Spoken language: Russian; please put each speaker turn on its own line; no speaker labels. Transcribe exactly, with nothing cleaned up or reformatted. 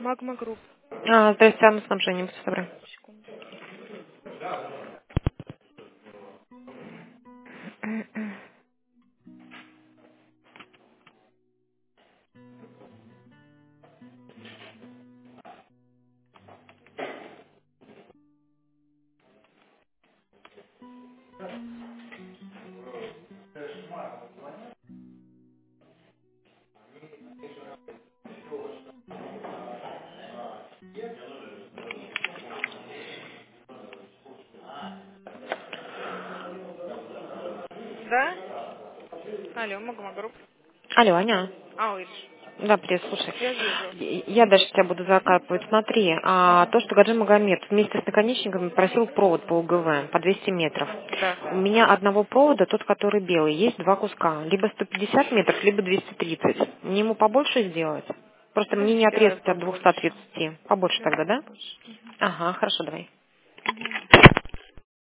Магма Групп.
А, здрасте, Анна, снабжение, будьте добры.
Секунду. Да? Алло, Магма Групп.
Алло, Аня.
А, Ириш,
Да, привет, слушай.
я вижу.
И- Я дальше тебя буду закапывать. Смотри, а то, что Гаджи Магомед вместе с наконечниками просил провод по УГВ по двести метров.
Да.
У меня одного провода, тот, который белый, есть два куска. Либо сто пятьдесят метров, либо двести тридцать. Мне ему побольше сделать? Просто мне не
Сделай
отрезать от
побольше.
двухсот тридцати. Побольше
Сделай
тогда, да?
побольше. Мгм.
Ага, хорошо, давай.
Мгм.